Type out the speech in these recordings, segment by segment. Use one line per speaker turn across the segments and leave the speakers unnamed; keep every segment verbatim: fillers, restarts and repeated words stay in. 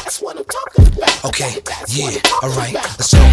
That's what I'm talking about.
Okay, yeah, alright, let's go.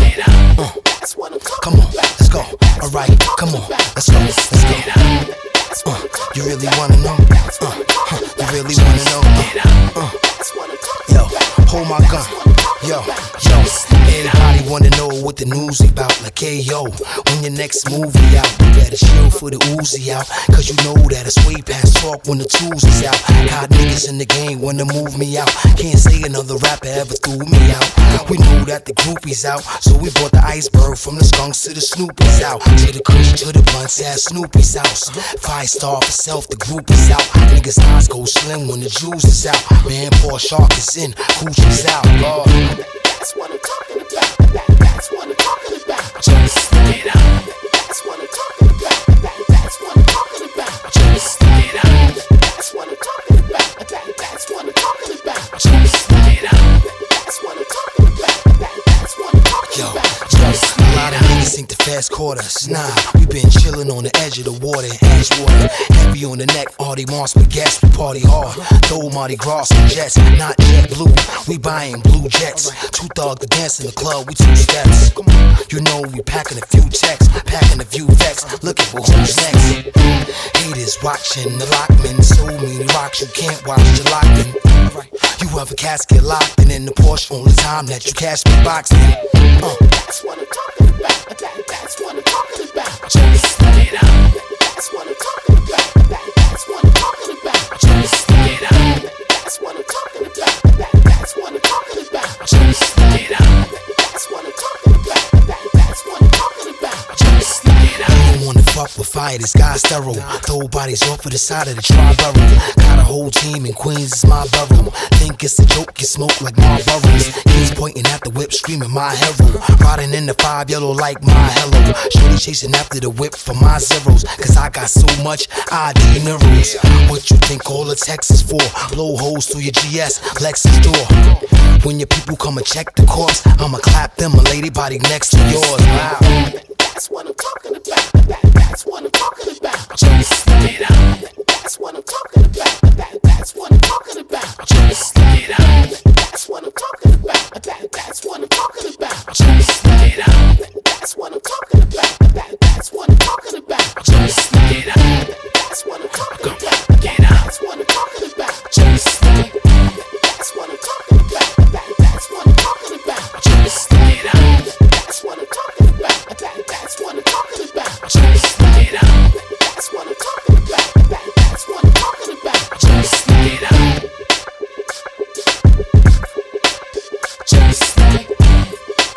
Uh, come on, let's go. Alright, come on, let's go, let's go. Uh, you really wanna know? Uh, huh, you really wanna know? Uh, uh, yo, hold my gun. Yo, yo, everybody wanna know what the news about. Like, hey, yo, when your next movie out, you better chill for the Uzi out. Cause you know that it's way past talk when the tools is out. Got niggas in the game wanna move me out. Can't say another rapper ever threw me out. We knew that the groupies out, so we brought the iceberg from the skunks to the Snoopies out. To the Kush, to the blunts at Snoopy's house. Five star for self, the group is out. Niggas' eyes go slim when the juice is out. Man, poor shark is in, Cooch is out. Lord.
That's what I'm talking about. That, that's what I'm talking about. Just stick it out. That's what I'm talking about. That, that's what I'm talking about. Just stick it out. That's what I'm talking about. That, that's what I'm talking about. Just stick it out. That's what I'm talking about. That, that's what I'm talking
Yo,
about.
yo, a lot of niggas think the fast quarters. Nah, we been chillin' on the edge of the water, ash water. Heavy on the neck, all they want spaghetti, we party hard. Throw Mardi Gras and jets, not jet blue. We buying blue jets. Two thug to dance in the club, we two steps. You know we packing a few checks, packing a few vex, looking for who's next. Haters watching the lockman, so many rocks you can't watch the lockman. You have a casket locked and in the Porsche only time that you cash me boxing. Uh.
That's what I'm talking about. That, that's what I'm talking about. Just stick it out. That's what I'm talking about. That, that's what I'm talking about. Just stick it out. That's what I'm talking about. That, that's what I'm talking about. Just stick it out. That's what I'm talking about. That, that's what I'm talking about. Just stick it out.
You don't wanna fuck with fire, this guy's sterile. Throw bodies off of the side of the tri-borough. Got a whole team in Queens, it's my borough. Think it's a joke, you smoke like Marlboros. Kids pointing at the whip, screaming my hero. Riding in the five yellow like my hello. Shorty chasing after the whip for my zeros. Cause I got so much I D mirrors. What you think all the text is for? Blow holes through your G S, Lexus door. When your people come and check the course, I'ma clap them, a lady body next to yours. Wow.
That's what I'm talking about. That, that's what I'm talking about. Just stick it out. That's what I'm talking about. That, that's what I'm talking about. Just stick it out. That's what I'm talking about. That, that's what I'm talking about. Just stick it out. That's what I'm talking about. That, that's what I'm talking about. Just stick it out. That's what I'm talking about. Get out. That's what I'm talking about. Just stick it out. That's what I'm talking about. That, that's what I'm talking about. Just stick it out. That's what I'm talking about. That, that's what I'm talking about. Just stick it out. That's what I'm talking about. That, that's what I'm talking about. Just stick it out. Just stick it out.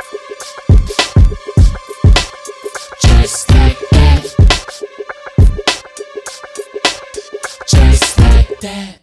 Just stick it out. Just like that.